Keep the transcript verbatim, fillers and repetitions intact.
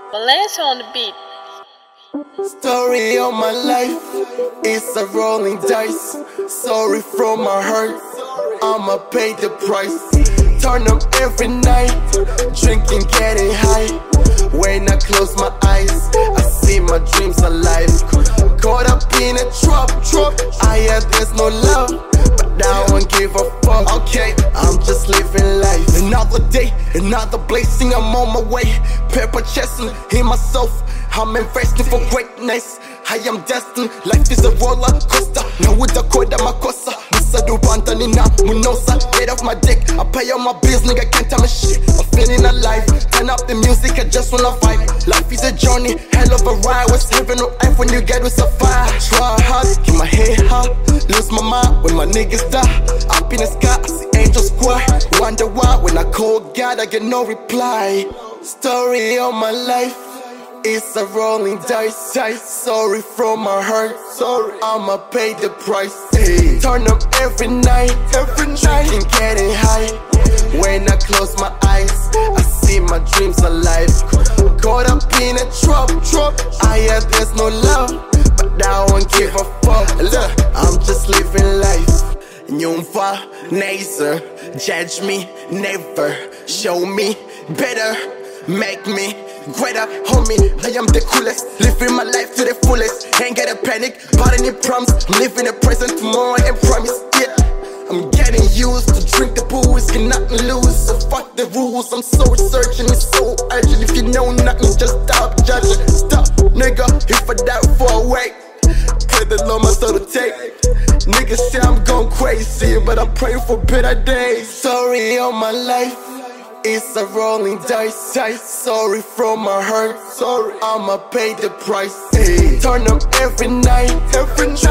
Valencia on the beat. Story of my life, it's a rolling dice. Sorry for my hurt, I'ma pay the price. Turn up every night, drinking, getting high. When I close my eyes, I see my dreams alive. Caught up in a trap, trap. I hear there's no love, but I don't give a fuck. Okay, I'm just living life. Another day, another blessing, I'm on my way. Paper chasing in myself, I'm investing for greatness. I am destined, life is a roller coaster. Now with the code of my cosa, Bisa do pantani na munosa. Get off my dick, I pay all my bills, nigga can't tell me shit. I'm feeling alive, turn up the music, I just wanna vibe. Life is a journey, hell of a ride. What's heaven or earth when you get with a fire? Try hard, keep my head high, lose my mind when my niggas die. Up in the sky, I see angels cry. Wonder why when I call God, I get no reply. Story of my life, it's a rolling dice, dice. Sorry for my hurt, sorry, I'ma pay the price. Hey. Turn up every night, every night, drinking, getting high. When I close my eyes, I see my dreams alive. Caught up in a trap, trap. I hear there's no love, but I don't give a fuck. Look, I'm just living life. Nyumfa, Nazer, judge me, never. Show me better, make me greater, homie. I am the coolest, living my life to the fullest. Ain't get a panic, but any promise. I'm living the present, tomorrow and promise. Yeah, I'm getting used to drink the booze, can nothing lose. So fuck the rules, I'm so researching, it's so urgent. If you know nothing, just stop judging. Stop, nigga, if I die for a wait, pray the Lord my soul to take. Niggas say I'm going crazy, but I'm praying for better days. Sorry on my life, it's a rolling dice, dice. Sorry for my hurt, sorry, I'ma pay the price. Hey. Turn up every night, every night,